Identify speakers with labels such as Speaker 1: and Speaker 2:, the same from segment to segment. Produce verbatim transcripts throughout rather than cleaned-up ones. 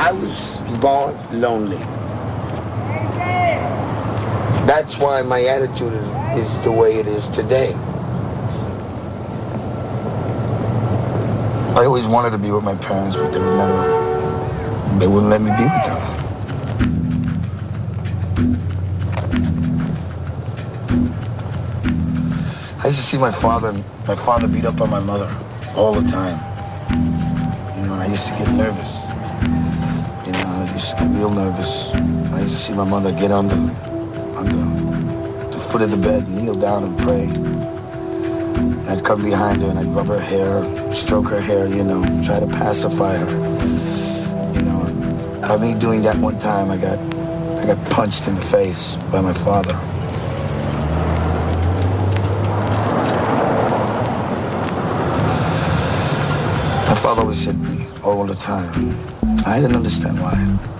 Speaker 1: I was born lonely. That's why my attitude is the way it is today.
Speaker 2: I always wanted to be with my parents, but they would never, they wouldn't let me be with them. I used to see my father, my father beat up on my mother all the time. You know, and I used to get nervous. You know, I used to get real nervous. I used to see my mother get on the, on the, the foot of the bed, kneel down and pray. And I'd come behind her and I'd rub her hair, stroke her hair, you know, try to pacify her. You know, by me doing that one time, I got, I got punched in the face by my father. My father always hit me all the time. I didn't understand why.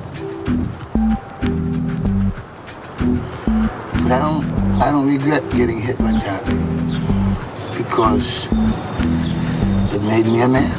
Speaker 2: But I don't, I don't regret getting hit like that because it made me a man.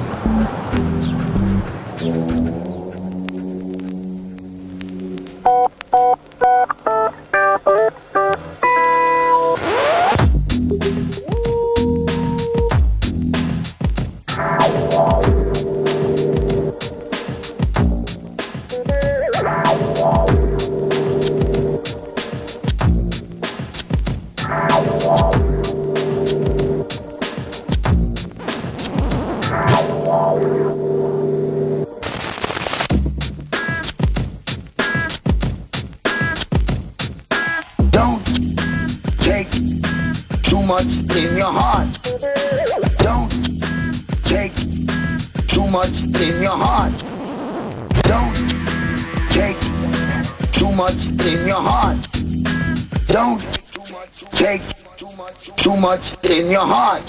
Speaker 1: In your heart.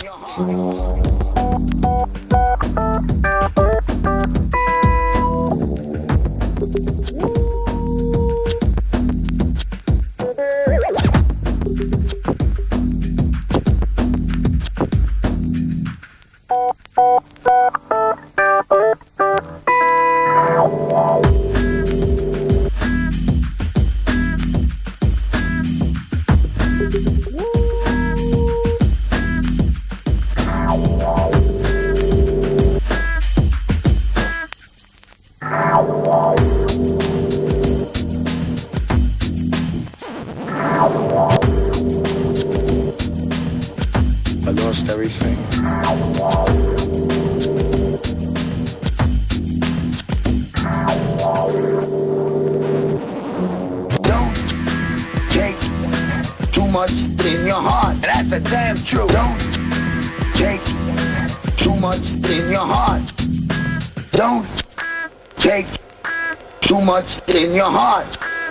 Speaker 1: In your heart.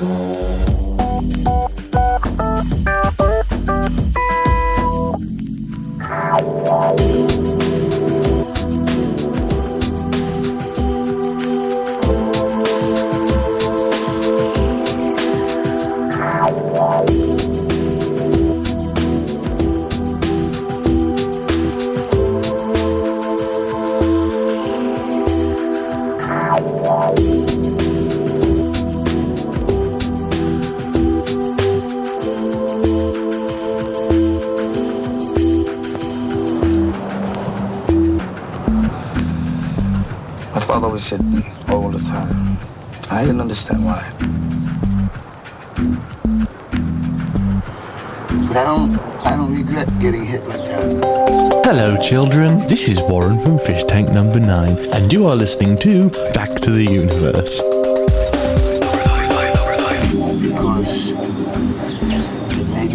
Speaker 1: Always hit me all the time. I didn't understand why. But I don't, I don't regret getting hit like that.
Speaker 3: Hello children, this is Warren from Fish Tank Number nine, and you are listening to Back to the Universe.